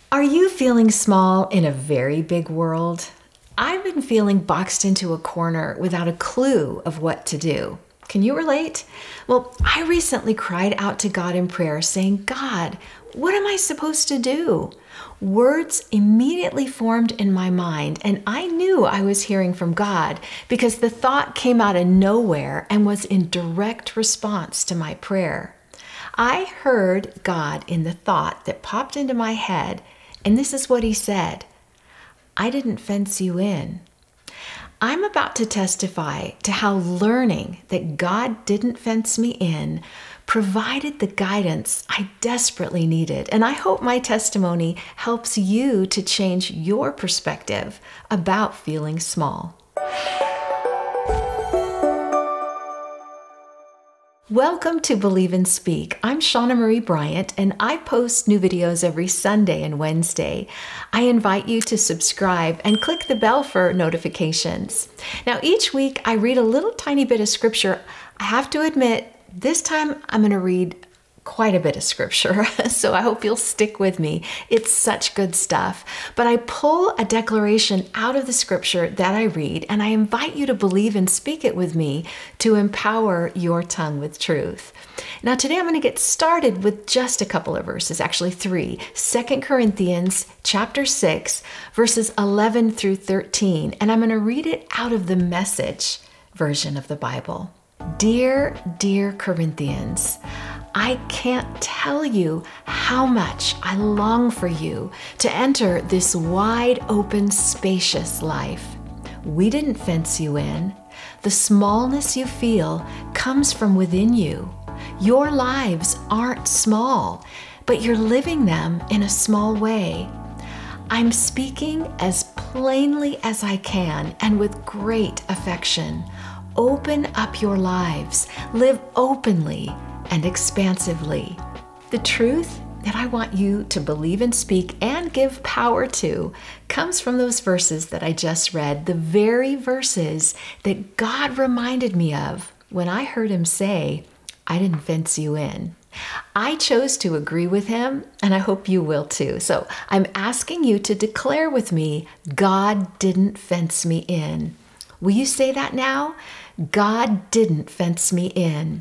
Are you feeling small in a very big world? I've been feeling boxed into a corner without a clue of what to do. Can you relate? Well, I recently cried out to God in prayer saying, God, what am I supposed to do? Words immediately formed in my mind, and I knew I was hearing from God because the thought came out of nowhere and was in direct response to my prayer. I heard God in the thought that popped into my head, and this is what He said: I didn't fence you in. I'm about to testify to how learning that God didn't fence me in provided the guidance I desperately needed. And I hope my testimony helps you to change your perspective about feeling small. Welcome to Believe and Speak. I'm Shauna Marie Bryant, and I post new videos every Sunday and Wednesday. I invite you to subscribe and click the bell for notifications. Now, each week I read a little tiny bit of scripture. I have to admit, this time I'm going to read quite a bit of scripture, so I hope you'll stick with me. It's such good stuff. But I pull a declaration out of the scripture that I read, and I invite you to believe and speak it with me to empower your tongue with truth. Now today I'm going to get started with just a couple of verses, actually 3. 2 Corinthians chapter 6, verses 11 through 13, and I'm going to read it out of the Message version of the Bible. Dear Corinthians, I can't tell you how much I long for you to enter this wide open, spacious life. We didn't fence you in. The smallness you feel comes from within you. Your lives aren't small, but you're living them in a small way. I'm speaking as plainly as I can and with great affection. Open up your lives. Live openly and expansively. The truth that I want you to believe and speak and give power to comes from those verses that I just read, the very verses that God reminded me of when I heard Him say, I didn't fence you in. I chose to agree with Him, and I hope you will too. So I'm asking you to declare with me, God didn't fence me in. Will you say that now? God didn't fence me in.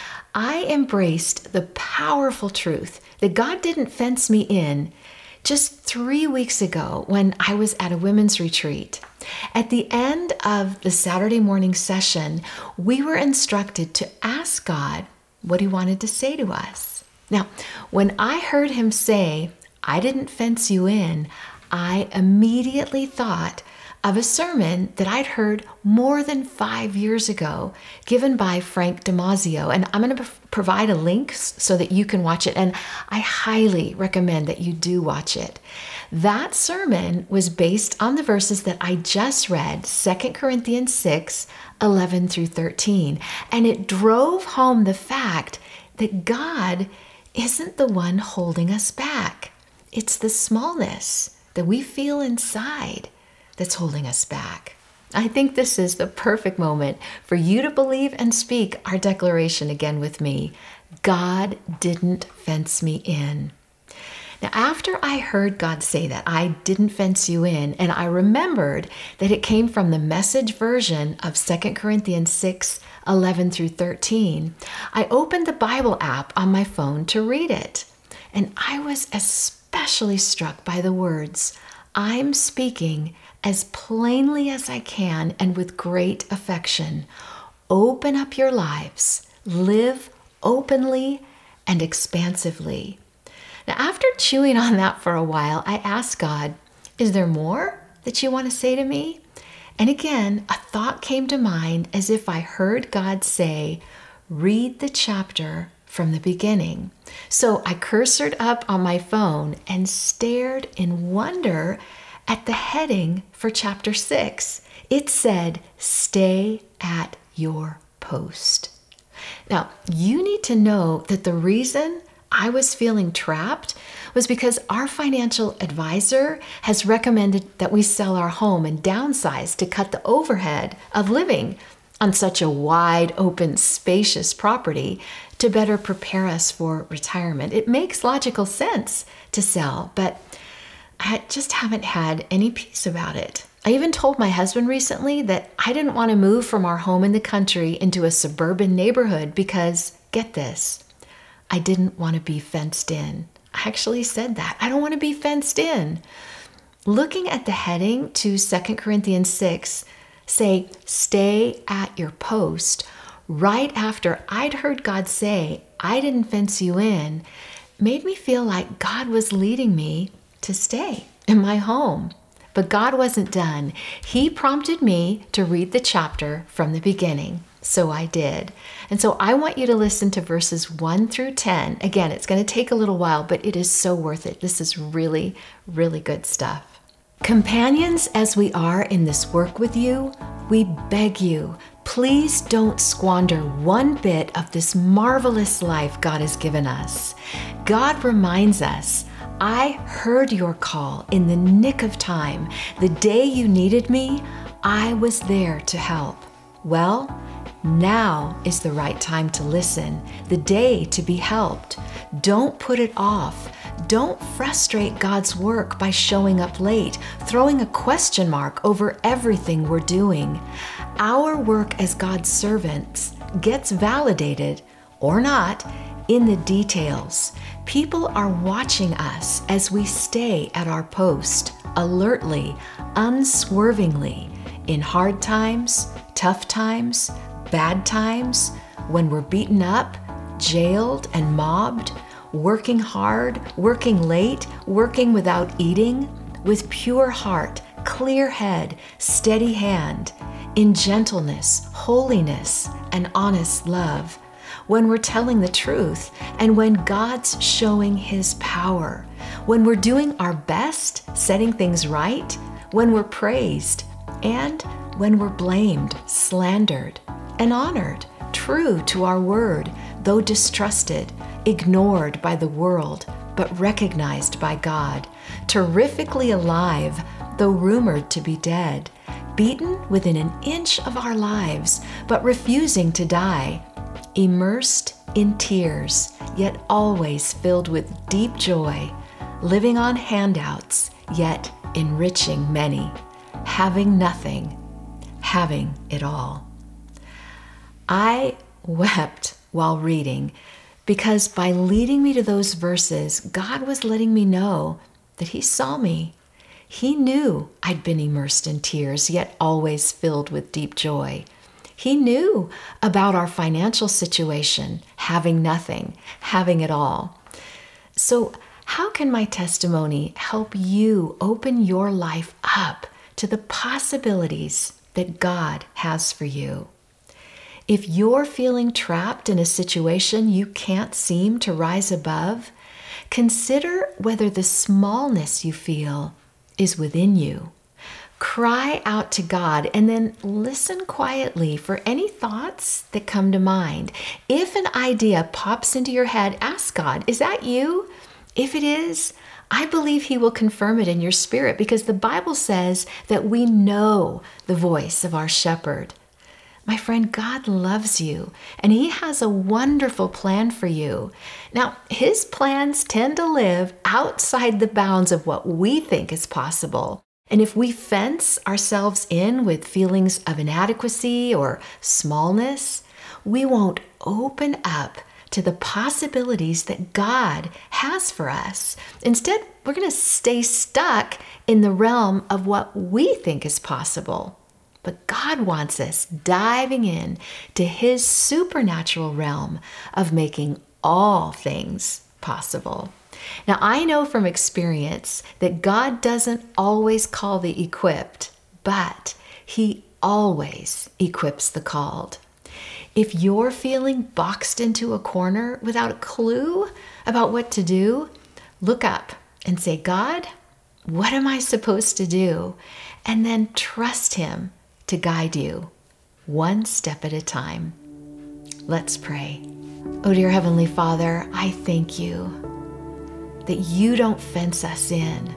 I embraced the powerful truth that God didn't fence me in just 3 weeks ago when I was at a women's retreat. At the end of the Saturday morning session, we were instructed to ask God what He wanted to say to us. Now, when I heard Him say, I didn't fence you in, I immediately thought of a sermon that I'd heard more than 5 years ago, given by Frank Damazio. And I'm going to provide a link so that you can watch it. And I highly recommend that you do watch it. That sermon was based on the verses that I just read, 2 Corinthians 6, 11 through 13. And it drove home the fact that God isn't the one holding us back. It's the smallness that we feel inside that's holding us back. I think this is the perfect moment for you to believe and speak our declaration again with me. God didn't fence me in. Now, after I heard God say that, I didn't fence you in, and I remembered that it came from the Message version of 2 Corinthians 6, 11 through 13, I opened the Bible app on my phone to read it. And I was especially struck by the words, I'm speaking as plainly as I can and with great affection. Open up your lives. Live openly and expansively. Now, after chewing on that for a while, I asked God, is there more that you want to say to me? And again, a thought came to mind as if I heard God say, read the chapter from the beginning. So I cursored up on my phone and stared in wonder at the heading for chapter 6. It said, stay at your post. Now, you need to know that the reason I was feeling trapped was because our financial advisor has recommended that we sell our home and downsize to cut the overhead of living on such a wide open, spacious property to better prepare us for retirement. It makes logical sense to sell, but yet just haven't had any peace about it. I even told my husband recently that I didn't want to move from our home in the country into a suburban neighborhood because, get this, I didn't want to be fenced in. I actually said that. I don't want to be fenced in. Looking at the heading to 2 Corinthians 6, say, stay at your post, right after I'd heard God say, I didn't fence you in, made me feel like God was leading me to stay in my home. But God wasn't done. He prompted me to read the chapter from the beginning. So I did. And so I want you to listen to verses 1 through 10. Again, it's going to take a little while, but it is so worth it. This is really, really good stuff. Companions, as we are in this work with you, we beg you, please don't squander one bit of this marvelous life God has given us. God reminds us, I heard your call in the nick of time. The day you needed me, I was there to help. Well, now is the right time to listen, the day to be helped. Don't put it off. Don't frustrate God's work by showing up late, throwing a question mark over everything we're doing. Our work as God's servants gets validated, or not, in the details. People are watching us as we stay at our post, alertly, unswervingly, in hard times, tough times, bad times, when we're beaten up, jailed, and mobbed, working hard, working late, working without eating, with pure heart, clear head, steady hand, in gentleness, holiness, and honest love, when we're telling the truth, and when God's showing His power, when we're doing our best, setting things right, when we're praised, and when we're blamed, slandered, and honored, true to our word, though distrusted, ignored by the world, but recognized by God, terrifically alive, though rumored to be dead, beaten within an inch of our lives, but refusing to die, immersed in tears, yet always filled with deep joy, living on handouts, yet enriching many, having nothing, having it all. I wept while reading because by leading me to those verses, God was letting me know that He saw me. He knew I'd been immersed in tears, yet always filled with deep joy. He knew about our financial situation, having nothing, having it all. So how can my testimony help you open your life up to the possibilities that God has for you? If you're feeling trapped in a situation you can't seem to rise above, consider whether the smallness you feel is within you. Cry out to God and then listen quietly for any thoughts that come to mind. If an idea pops into your head, ask God, is that you? If it is, I believe He will confirm it in your spirit because the Bible says that we know the voice of our shepherd. My friend, God loves you and He has a wonderful plan for you. Now, His plans tend to live outside the bounds of what we think is possible. And if we fence ourselves in with feelings of inadequacy or smallness, we won't open up to the possibilities that God has for us. Instead, we're going to stay stuck in the realm of what we think is possible. But God wants us diving in to His supernatural realm of making all things possible. Now, I know from experience that God doesn't always call the equipped, but He always equips the called. If you're feeling boxed into a corner without a clue about what to do, look up and say, God, what am I supposed to do? And then trust Him to guide you one step at a time. Let's pray. Oh, dear Heavenly Father, I thank you that you don't fence us in.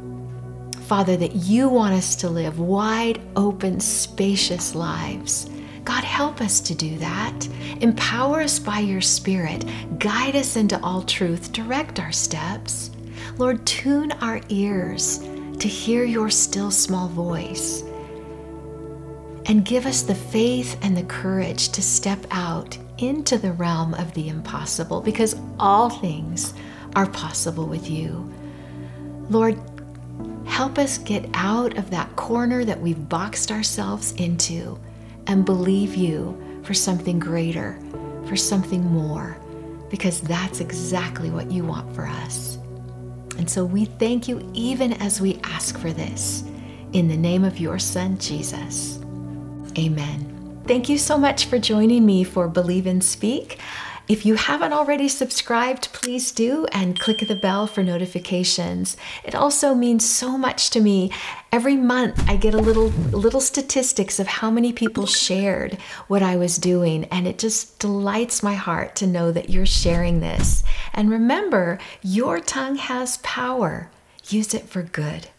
Father, that you want us to live wide open, spacious lives. God, help us to do that. Empower us by your Spirit. Guide us into all truth. Direct our steps. Lord, tune our ears to hear your still small voice, and give us the faith and the courage to step out into the realm of the impossible, because all things are possible with you. Lord, help us get out of that corner that we've boxed ourselves into and believe you for something greater, for something more, because that's exactly what you want for us. And so we thank you even as we ask for this, in the name of your Son, Jesus. Amen. Thank you so much for joining me for Believe and Speak. If you haven't already subscribed, please do, and click the bell for notifications. It also means so much to me. Every month I get a little statistics of how many people shared what I was doing, and it just delights my heart to know that you're sharing this. And remember, your tongue has power. Use it for good.